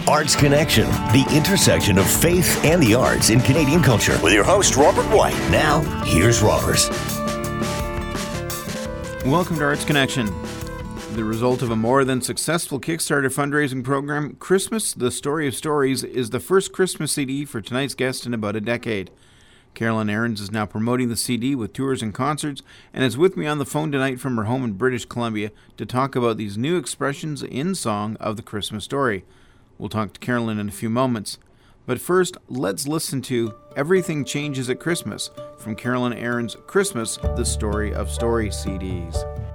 Arts Connection, the intersection of faith and the arts in Canadian culture. With your host, Robert White. Now, here's Robert. Welcome to Arts Connection. The result of a more than successful Kickstarter fundraising program, Christmas, The Story of Stories, is the first Christmas CD for tonight's guest in about a decade. Carolyn Ahrens is now promoting the CD with tours and concerts and is with me on the phone tonight from her home in British Columbia to talk about these new expressions in song of the Christmas story. We'll talk to Carolyn in a few moments. But first, let's listen to Everything Changes at Christmas from Carolyn Ahrens' Christmas, The Story of Stories CDs.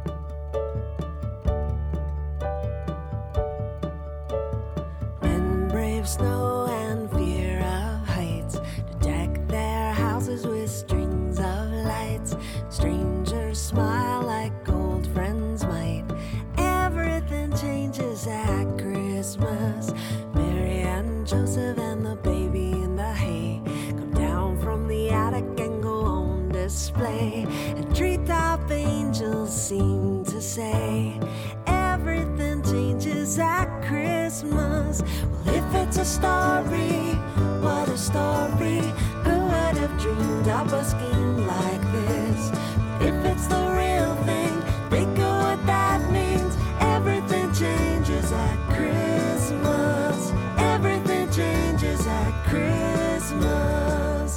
Men brave snow and fear of heights to deck their houses with strings of lights. Strangers smile like old friends might. Everything changes at Christmas. Mary and Joseph and the baby in the hay come down from the attic and go on display. And treetop angels seem to say, everything changes at Christmas. Well, if it's a story, what a story. Who would have dreamed up a scheme like this? If it's the real thing, think of what that means. Everything changes at Christmas. Everything changes at Christmas.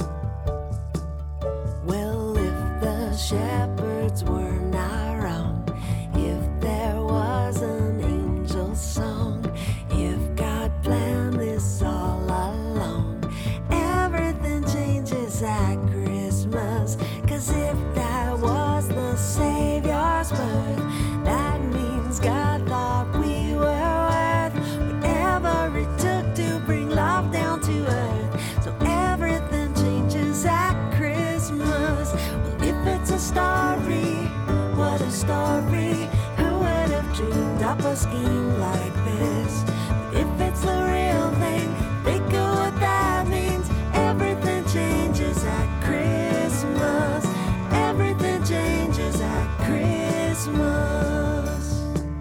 Well, if the shepherds were not wrong, if there was an angel song, if God planned this all along, everything changes at Christmas. 'Cause if that was the Savior's birth, that means God thought we were worth whatever it took to bring love down to earth. So everything changes at Christmas. Well, if it's a story, what a story. Who would have dreamed up a scheme like this? But if it's the real thing, think of what that means. Everything changes at Christmas. Everything changes at Christmas.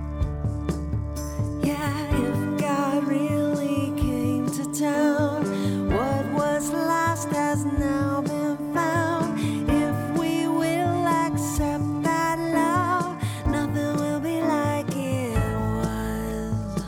Yeah, if God really came to town, what was lost has now been found. If we will accept that love, nothing will be like it was.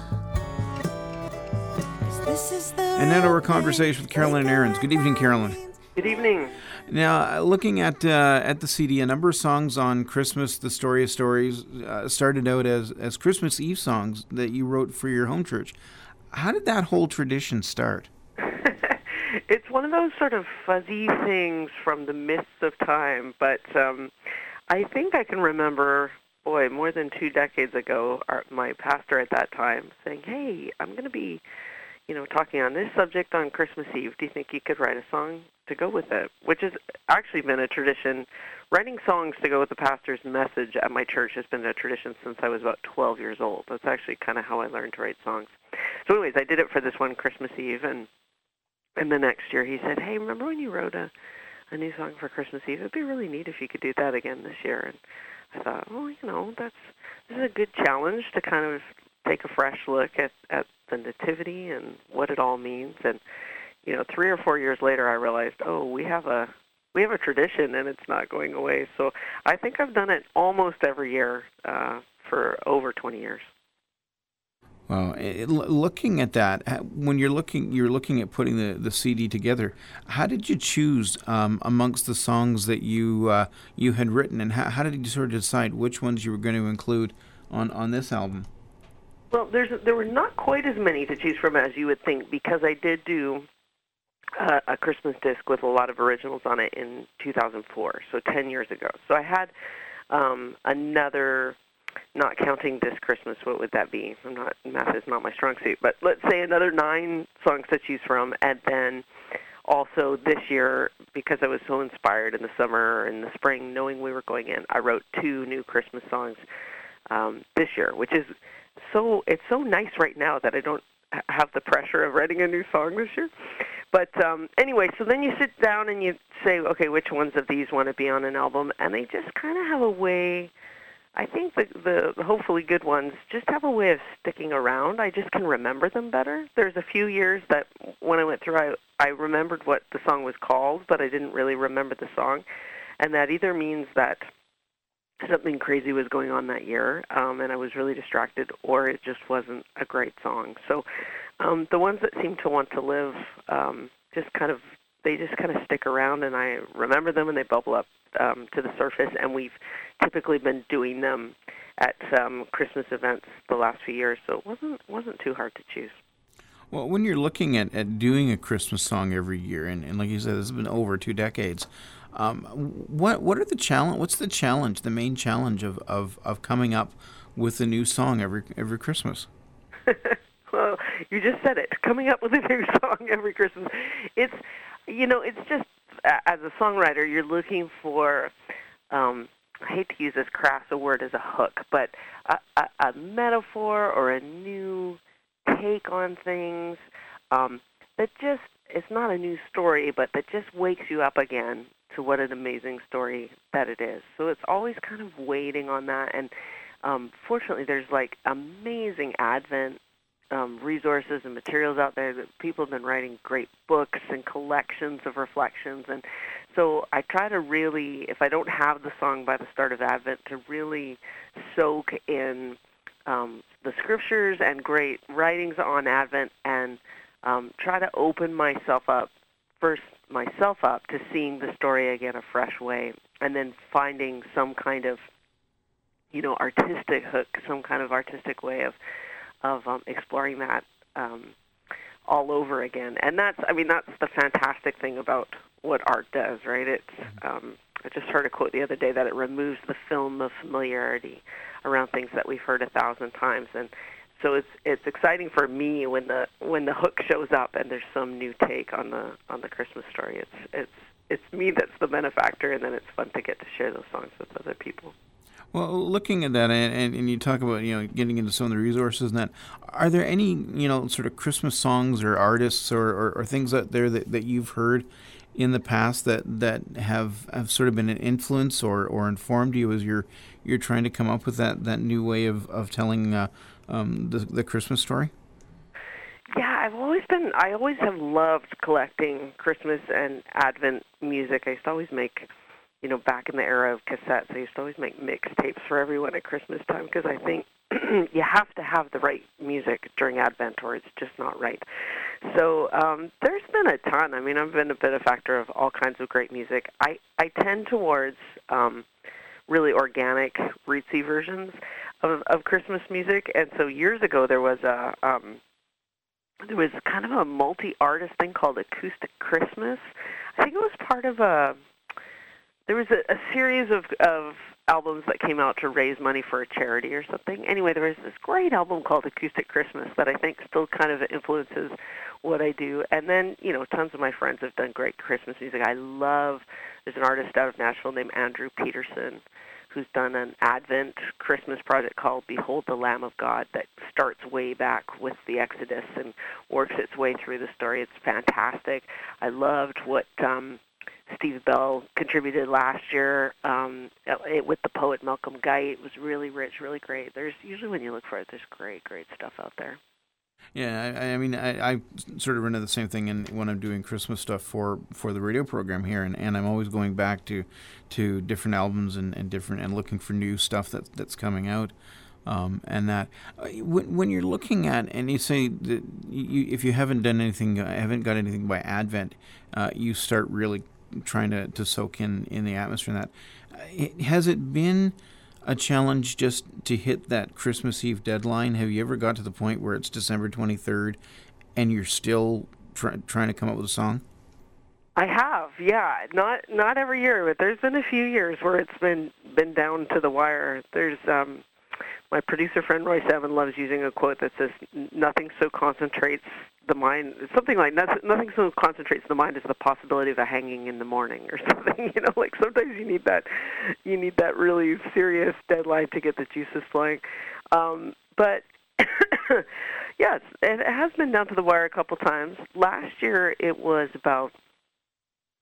'Cause this is the And now to our conversation with Carolyn Ahrens. Good evening, Carolyn. Good evening. Now, looking at the CD, a number of songs on Christmas, The Story of Stories, started out as Christmas Eve songs that you wrote for your home church. How did that whole tradition start? It's one of those sort of fuzzy things from the mists of time, but I think I can remember, more than 2 decades ago, my pastor at that time saying, hey, I'm going to be, talking on this subject on Christmas Eve. Do you think you could write a song to go with it? Which has actually been a tradition. Writing songs to go with the pastor's message at my church has been a tradition since I was about 12 years old. That's actually kind of how I learned to write songs. So anyways, I did it for this one Christmas Eve, and the next year he said, hey, remember when you wrote a new song for Christmas Eve? It'd be really neat if you could do that again this year. And I thought, this is a good challenge to kind of take a fresh look at the nativity and what it all means. And 3 or 4 years later, I realized, we have a tradition, and it's not going away. So I think I've done it almost every year for over 20 years. Wow. Looking at that, when you're looking at putting the CD together, how did you choose amongst the songs that you had written, and how did you sort of decide which ones you were going to include on this album? Well, there were not quite as many to choose from as you would think, because I did do a Christmas disc with a lot of originals on it in 2004, so 10 years ago. So I had another, not counting this Christmas, what would that be? Math is not my strong suit, but let's say another 9 songs to choose from, and then also this year, because I was so inspired in the summer and the spring, knowing we were going in, I wrote 2 new Christmas songs this year, which is it's so nice right now that I don't have the pressure of writing a new song this year. But anyway, so then you sit down and you say, okay, which ones of these want to be on an album? And they just kind of have a way I think the hopefully good ones just have a way of sticking around. I just can remember them better. There's a few years that when I went through, I remembered what the song was called, but I didn't really remember the song. And that either means that something crazy was going on that year, and I was really distracted, or it just wasn't a great song. So the ones that seem to want to live they just kind of stick around, and I remember them, and they bubble up to the surface, and we've typically been doing them at Christmas events the last few years, so it wasn't too hard to choose. Well, when you're looking at doing a Christmas song every year, and like you said, this has been over 2 decades, what are the challenge? What's the challenge? The main challenge of coming up with a new song every Christmas? Well, you just said it. Coming up with a new song every Christmas. It's just, as a songwriter, you're looking for, I hate to use as crass a word as a hook, but a metaphor or a new take on things that just, it's not a new story, but that just wakes you up again to what an amazing story that it is. So it's always kind of waiting on that. And fortunately, there's like amazing Advent resources and materials out there that people have been writing great books and collections of reflections. And so I try to really, if I don't have the song by the start of Advent, to really soak in the scriptures and great writings on Advent, and try to open myself up to seeing the story again a fresh way, and then finding some kind of artistic hook, some kind of artistic way of exploring that all over again. And that's the fantastic thing about what art does, right? It's I just heard a quote the other day that it removes the film of familiarity around things that we've heard 1,000 times. And so it's exciting for me when the hook shows up and there's some new take on the Christmas story. It's me that's the benefactor, and then it's fun to get to share those songs with other people. Well, looking at that, and you talk about getting into some of the resources and that, are there any sort of Christmas songs or artists or things out there that you've heard in the past that have sort of been an influence or informed you as you're trying to come up with that new way of telling the Christmas story? Yeah, I always have loved collecting Christmas and Advent music. I used to always make, back in the era of cassettes, I used to always make mixtapes for everyone at Christmas time, because I think you have to have the right music during Advent or it's just not right. So there's been a ton. I've been a benefactor of all kinds of great music. I tend towards really organic, rootsy versions of Christmas music. And so years ago there was kind of a multi-artist thing called Acoustic Christmas. I think it was part of there was a series of albums that came out to raise money for a charity or something. Anyway, there was this great album called Acoustic Christmas that I think still kind of influences what I do. And then, tons of my friends have done great Christmas music. There's an artist out of Nashville named Andrew Peterson who's done an Advent Christmas project called Behold the Lamb of God that starts way back with the Exodus and works its way through the story. It's fantastic. I loved what Steve Bell contributed last year with the poet Malcolm Guite. It was really rich, really great. There's usually, when you look for it, there's great stuff out there. Yeah, I sort of run into the same thing when I'm doing Christmas stuff for the radio program here, and I'm always going back to different albums and looking for new stuff that's coming out, and that when you're looking at, and you say that if you haven't got anything by Advent, you start really trying to soak in the atmosphere and that. Has it been a challenge just to hit that Christmas Eve deadline? Have you ever got to the point where it's December 23rd and you're still trying to come up with a song? I have, yeah. Not every year, but there's been a few years where it's been down to the wire. There's my producer friend Royce Evan loves using a quote that says, "Nothing so concentrates the mind." It's something like nothing so concentrates the mind as the possibility of a hanging in the morning, or something. Like sometimes you need that really serious deadline to get the juices flowing. But yes, it has been down to the wire a couple times. Last year it was about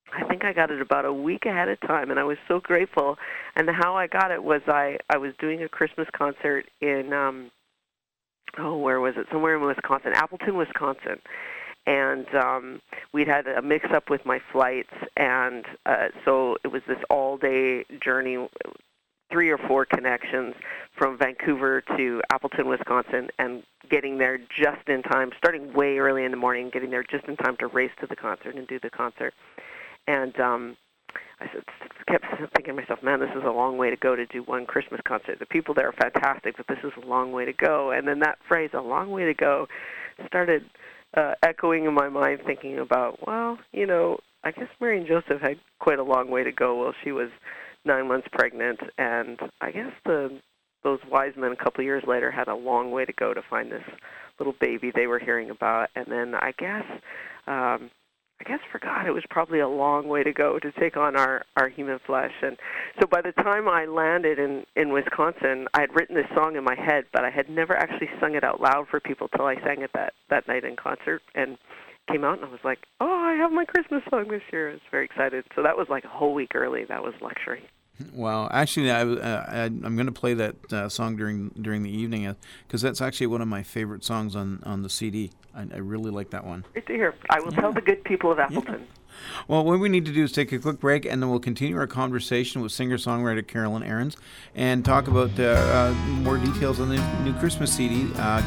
I think I got it about a week ahead of time, and I was so grateful. And how I got it was I was doing a Christmas concert in, where was it? Somewhere in Wisconsin, Appleton, Wisconsin. And we'd had a mix-up with my flights, and so it was this all-day journey, 3 or 4 connections from Vancouver to Appleton, Wisconsin, and getting there just in time, starting way early in the morning, getting there just in time to race to the concert and do the concert. And I kept thinking to myself, man, this is a long way to go to do one Christmas concert. The people there are fantastic, but this is a long way to go. And then that phrase, a long way to go, started echoing in my mind, thinking about, well, I guess Mary and Joseph had quite a long way to go while she was 9 months pregnant, and I guess those wise men a couple of years later had a long way to go to find this little baby they were hearing about. And then I guess for God, it was probably a long way to go to take on our human flesh. And so by the time I landed in Wisconsin, I had written this song in my head, but I had never actually sung it out loud for people till I sang it that night in concert, and came out, and I was like, oh, I have my Christmas song this year. I was very excited. So that was like a whole week early. That was luxury. Well, actually, I'm going to play that song during the evening, because that's actually one of my favorite songs on the CD. I really like that one. Great to hear. I will tell the good people of Appleton. Yeah. Well, what we need to do is take a quick break, and then we'll continue our conversation with singer-songwriter Carolyn Arons and talk about more details on the new Christmas CD,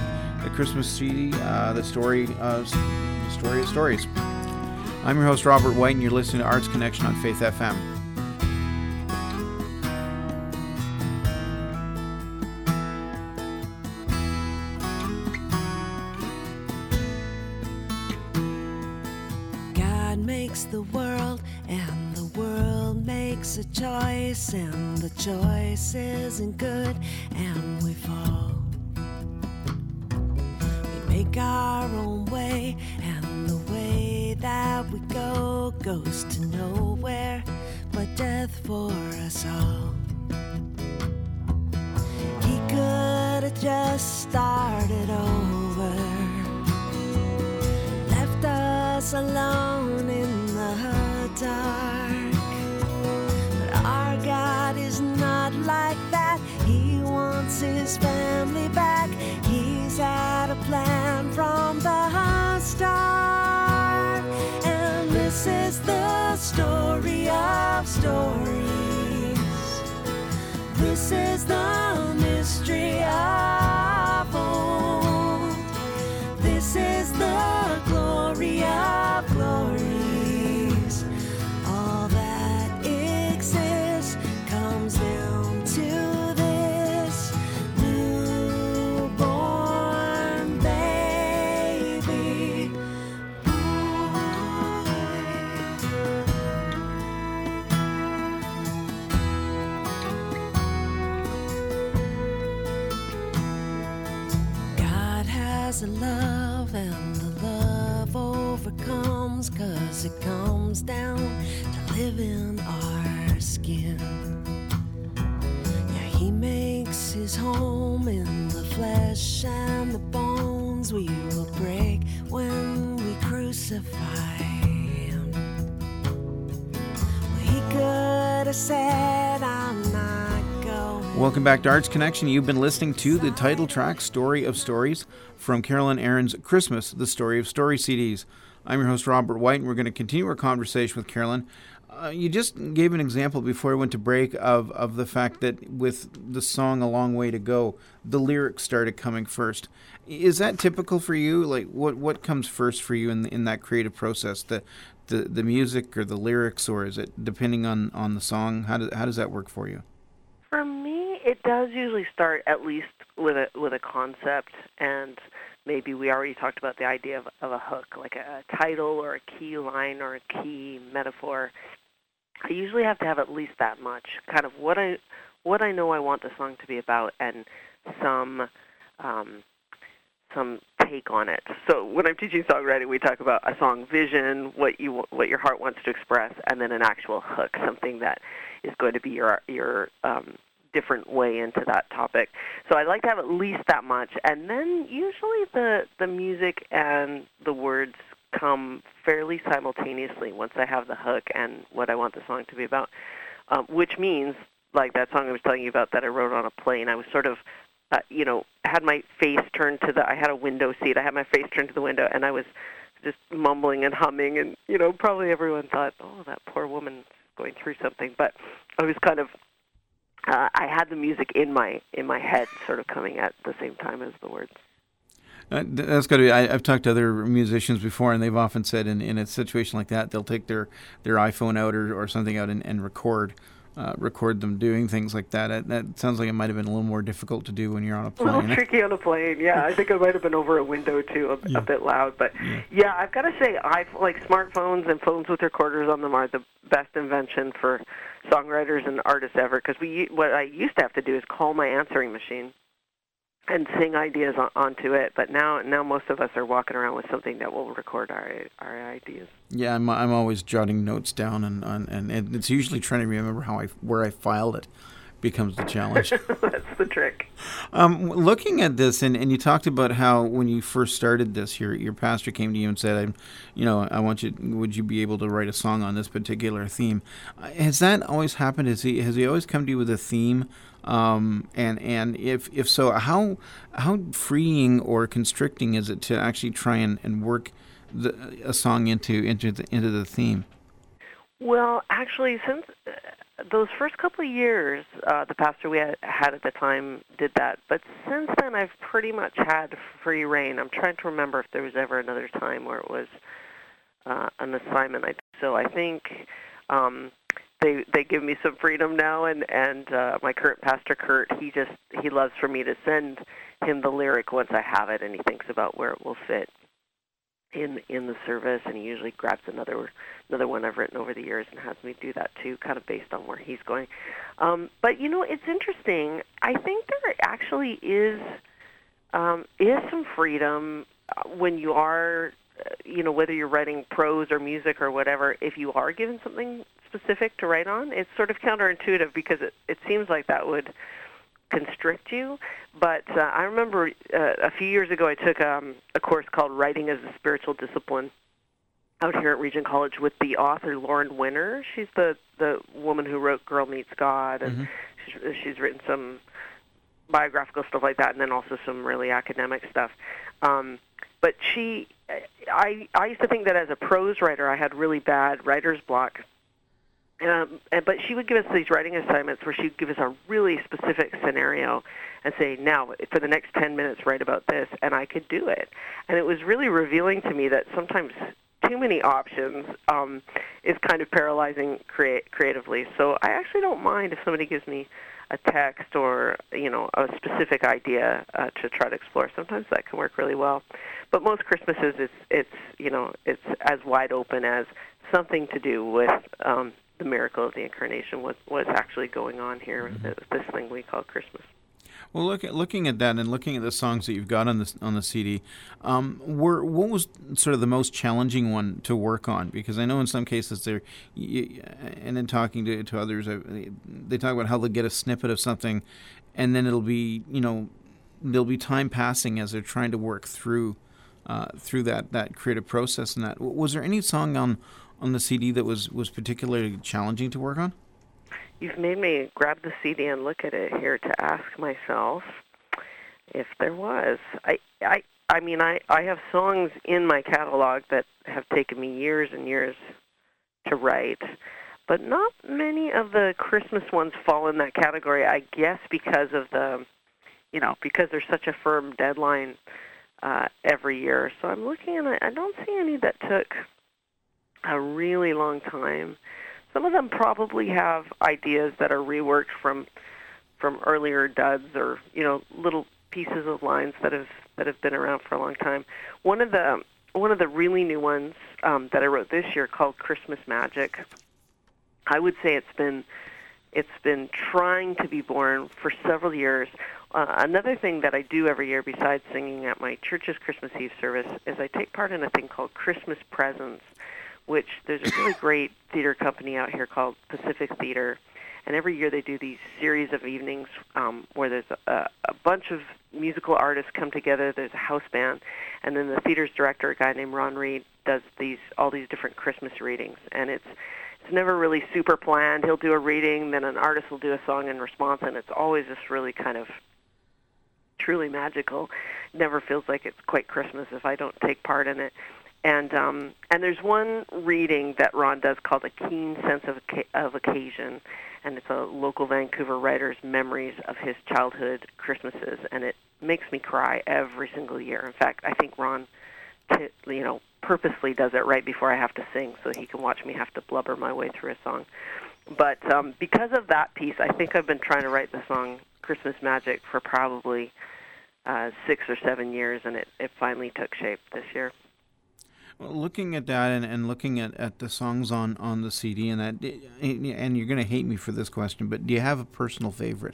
the story of stories. I'm your host, Robert White, and you're listening to Arts Connection on Faith FM. The world, and the world makes a choice, and the choice isn't good, and we fall. We make our own way, and the way that we go goes to nowhere but death for us all. He could have just started over, left us alone in the dark, but our God is not like that. He wants his family back. He's had a plan from the start, and this is the story of stories. This is the mystery of old. This is the glory of glories. All that exists comes down to this newborn baby God has a love, and the love overcomes, 'cause it comes down to live in our skin. Yeah, he makes his home in the flesh and the bones we will break when we crucify him. Well, he could have said, I'm not going. Welcome back to Arts Connection. You've been listening to the title track, Story of Stories, from Carolyn Arons' Christmas, the Story of Stories CDs. I'm your host, Robert White, and we're going to continue our conversation with Carolyn. You just gave an example before I went to break of the fact that with the song A Long Way to Go, the lyrics started coming first. Is that typical for you? Like, what comes first for you in that creative process? The music or the lyrics, or is it depending on the song? How does that work for you? For me, it does usually start at least with a concept, and maybe we already talked about the idea of a hook, like a title or a key line or a key metaphor. I usually have to have at least that much, kind of what I know I want the song to be about, and some take on it. So when I'm teaching songwriting, we talk about a song vision, what your heart wants to express, and then an actual hook, something that is going to be your different way into that topic. So I'd like to have at least that much, and then usually the music and the words come fairly simultaneously once I have the hook and what I want the song to be about, which means, like that song I was telling you about that I wrote on a plane, I was sort of, had my face turned to I had a window seat, I had my face turned to the window, and I was just mumbling and humming, and, probably everyone thought, oh, that poor woman's going through something, but I was kind of, I had the music in my head sort of coming at the same time as the words. That's got to be. I've talked to other musicians before, and they've often said in a situation like that, they'll take their iPhone out or something out and record them doing things like that. That sounds like it might have been a little more difficult to do when you're on a plane. A little tricky on a plane, yeah. I think I might have been over a window too, a bit loud. But yeah, I've got to say, smartphones and phones with recorders on them are the best invention for songwriters and artists ever. Because what I used to have to do is call my answering machine and sing ideas onto it, but now most of us are walking around with something that will record our ideas. Yeah, I'm always jotting notes down, and it's usually trying to remember where I filed it becomes the challenge. That's the trick. Looking at this, and you talked about how when you first started this, your pastor came to you and said, I want you. Would you be able to write a song on this particular theme? Has that always happened? Has he always come to you with a theme? And if so, how freeing or constricting is it to actually try and work a song into the theme? Well, actually, since those first couple of years, the pastor we had at the time did that. But since then, I've pretty much had free reign. I'm trying to remember if there was ever another time where it was an assignment. So I think they give me some freedom now, and my current pastor, Kurt, he loves for me to send him the lyric once I have it, and he thinks about where it will fit in the service, and he usually grabs another one I've written over the years and has me do that too, kind of based on where he's going. But it's interesting. I think there actually is some freedom when you are, whether you're writing prose or music or whatever. If you are given something specific to write on, it's sort of counterintuitive because it seems like that would constrict you. But I remember a few years ago I took a course called Writing as a Spiritual Discipline out here at Regent College with the author Lauren Winner. She's the woman who wrote Girl Meets God, and she's written some biographical stuff like that, and then also some really academic stuff. But I used to think that as a prose writer I had really bad writer's block. But she would give us these writing assignments where she would give us a really specific scenario and say, now, for the next 10 minutes, write about this, and I could do it. And it was really revealing to me that sometimes too many options is kind of paralyzing creatively. So I actually don't mind if somebody gives me a text or, a specific idea to try to explore. Sometimes that can work really well. But most Christmases, it's as wide open as something to do with the miracle of the Incarnation, what's actually going on here, this thing we call Christmas. Well, looking at that and looking at the songs that you've got on the CD, what was sort of the most challenging one to work on? Because I know in some cases and in talking to others, they talk about how they'll get a snippet of something, and then it'll be there'll be time passing as they're trying to work through that creative process. And that, was there any song on the CD that was particularly challenging to work on? You've made me grab the CD and look at it here to ask myself if there was. I mean, I have songs in my catalog that have taken me years and years to write, but not many of the Christmas ones fall in that category, I guess because of because there's such a firm deadline every year. So I'm looking, and I don't see any that took a really long time. Some of them probably have ideas that are reworked from earlier duds or little pieces of lines that have been around for a long time. One of the really new ones that I wrote this year, called Christmas Magic, I would say it's been trying to be born for several years. Another thing that I do every year besides singing at my church's Christmas Eve service is I take part in a thing called Christmas Presents, which there's a really great theater company out here called Pacific Theater, And every year they do these series of evenings where there's a bunch of musical artists come together. There's a house band, and then the theater's director, a guy named Ron Reed, does all these different Christmas readings. And it's never really super planned. He'll do a reading, then an artist will do a song in response, and it's always just really kind of truly magical. Never feels like it's quite Christmas if I don't take part in it. And there's one reading that Ron does called A Keen Sense of Occasion, and it's a local Vancouver writer's memories of his childhood Christmases, and it makes me cry every single year. In fact, I think Ron, purposely does it right before I have to sing so he can watch me have to blubber my way through a song. But because of that piece, I think I've been trying to write the song Christmas Magic for probably 6 or 7 years, and it finally took shape this year. Well, looking at that and looking at the songs on the CD and that, and you're going to hate me for this question, but do you have a personal favorite?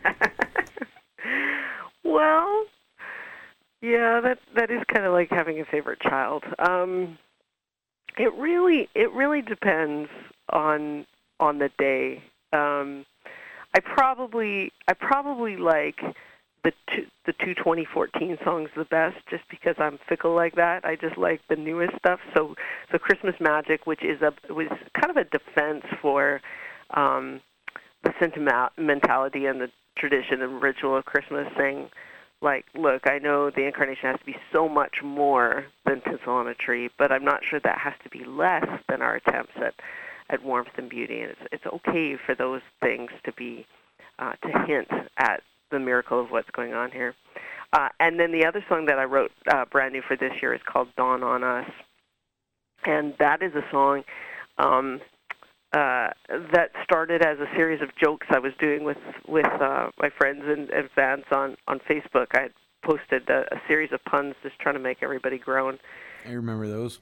Well, yeah, that is kind of like having a favorite child. It really depends on the day. I probably like the two 2014 songs the best, just because I'm fickle like that. I just like the newest stuff. So Christmas Magic, which was kind of a defense for the sentimentality and the tradition and ritual of Christmas, saying, like, look, I know the incarnation has to be so much more than tinsel on a tree, but I'm not sure that has to be less than our attempts at warmth and beauty. And it's okay for those things to be to hint at the miracle of what's going on here. And then the other song that I wrote brand new for this year is called Dawn on Us. And that is a song that started as a series of jokes I was doing with my friends and fans on Facebook. I had posted a series of puns just trying to make everybody groan. I remember those.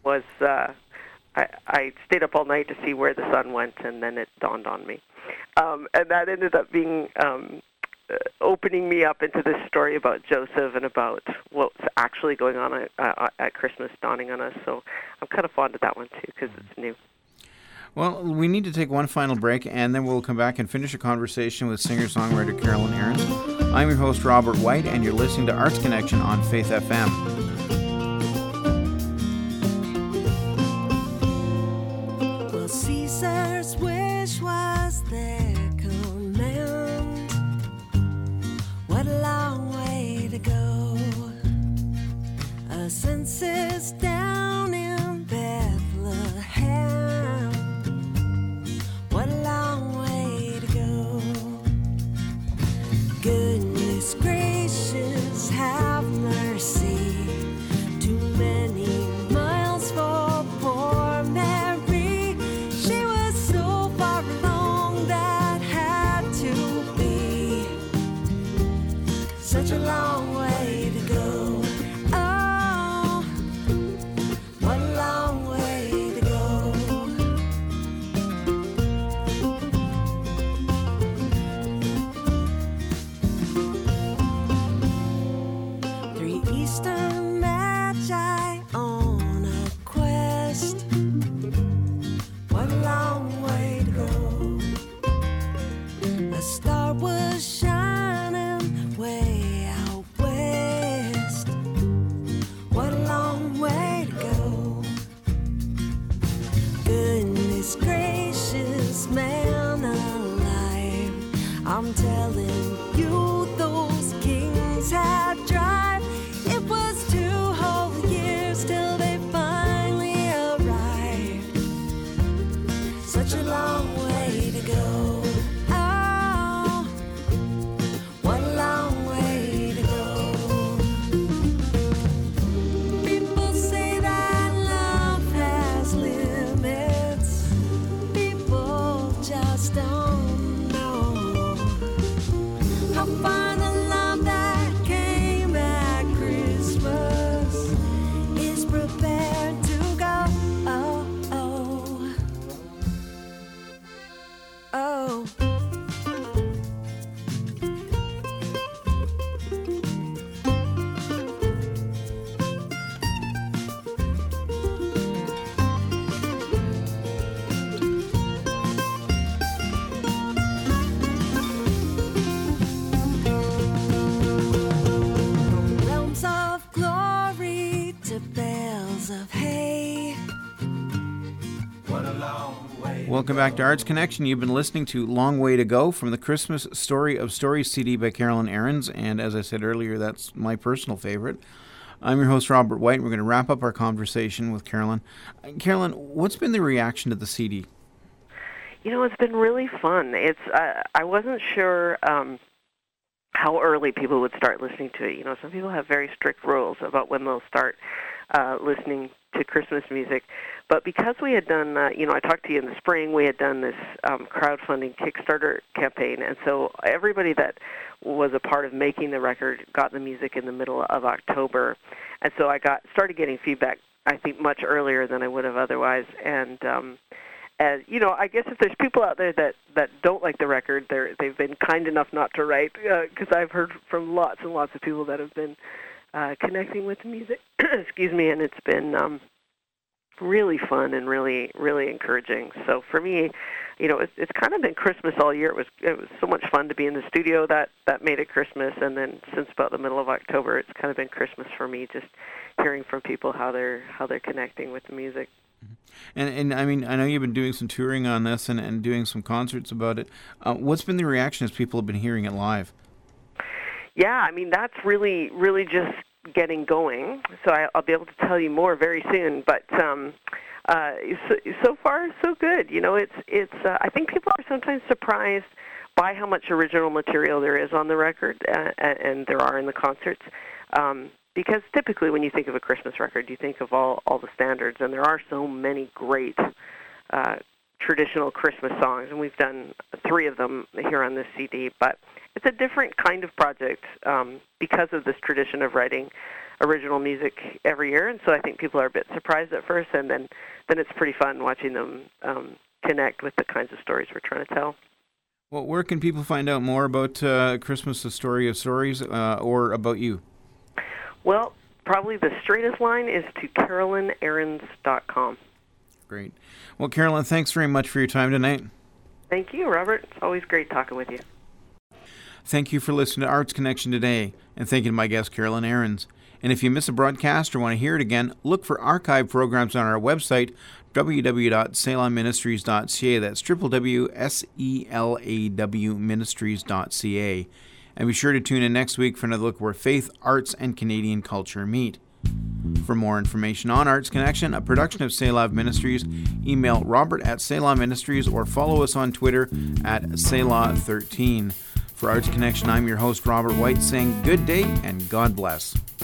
I stayed up all night to see where the sun went, and then it dawned on me. And that ended up being opening me up into this story about Joseph and about what's actually going on at Christmas dawning on us. So I'm kind of fond of that one, too, because it's new. Well, we need to take one final break, and then we'll come back and finish a conversation with singer-songwriter Carolyn Ahrens. I'm your host, Robert White, and you're listening to Arts Connection on Faith FM. Well, Caesar's wish was their command. What a long way to go. A census down in Bethlehem. What a long way to go. Goodness gracious, have mercy. Too many miles for poor Mary. She was so far along, that had to be such a long way to go. Oh, what a long way to go. Three Eastern Magi on a quest. What a long way to go. A star was shining way out west. What a long way to go. Goodness gracious, man alive, I'm telling you, those kings had drive. It was 2 whole years till they finally arrived. Such a long way to go. Oh, what a long way to go. People say that love has limits. People just don't know. Welcome back to Arts Connection. You've been listening to Long Way to Go from the Christmas Story of Stories CD by Carolyn Ahrens, and as I said earlier, that's my personal favorite. I'm your host, Robert White, and we're going to wrap up our conversation with Carolyn. Carolyn, what's been the reaction to the CD? You know, it's been really fun. I wasn't sure how early people would start listening to it. You know, some people have very strict rules about when they'll start listening to Christmas music. But because we had done, I talked to you in the spring, we had done this crowdfunding Kickstarter campaign, and so everybody that was a part of making the record got the music in the middle of October. And so I started getting feedback, I think, much earlier than I would have otherwise. And as you know, I guess if there's people out there that don't like the record, they've been kind enough not to write, because I've heard from lots and lots of people that have been connecting with the music. Excuse me, and it's been really fun and really, really encouraging. So for me, you know, it's kind of been Christmas all year. It was so much fun to be in the studio. That made it Christmas, and then since about the middle of October, it's kind of been Christmas for me. Just hearing from people how they're connecting with the music. And I mean, I know you've been doing some touring on this and doing some concerts about it. What's been the reaction as people have been hearing it live? Yeah, I mean, that's really, really just getting going. So I'll be able to tell you more very soon. But so far, so good. You know, it's. I think people are sometimes surprised by how much original material there is on the record, and there are in the concerts. Because typically when you think of a Christmas record, you think of all the standards, and there are so many great traditional Christmas songs, and we've done 3 of them here on this CD. But it's a different kind of project because of this tradition of writing original music every year, and so I think people are a bit surprised at first, and then it's pretty fun watching them connect with the kinds of stories we're trying to tell. Well, where can people find out more about Christmas, the Story of Stories, or about you? Well, probably the straightest line is to CarolynAhrens.com. Great. Well, Carolyn, thanks very much for your time tonight. Thank you, Robert. It's always great talking with you. Thank you for listening to Arts Connection today, and thank you to my guest, Carolyn Ahrens. And if you miss a broadcast or want to hear it again, look for archive programs on our website, www.selawministries.ca. That's www.selawministries.ca. And be sure to tune in next week for another look where faith, arts, and Canadian culture meet. For more information on Arts Connection, a production of Selah Ministries, email robert@selawministries or follow us on Twitter @Selah13. For Arts Connection, I'm your host, Robert White, saying good day and God bless.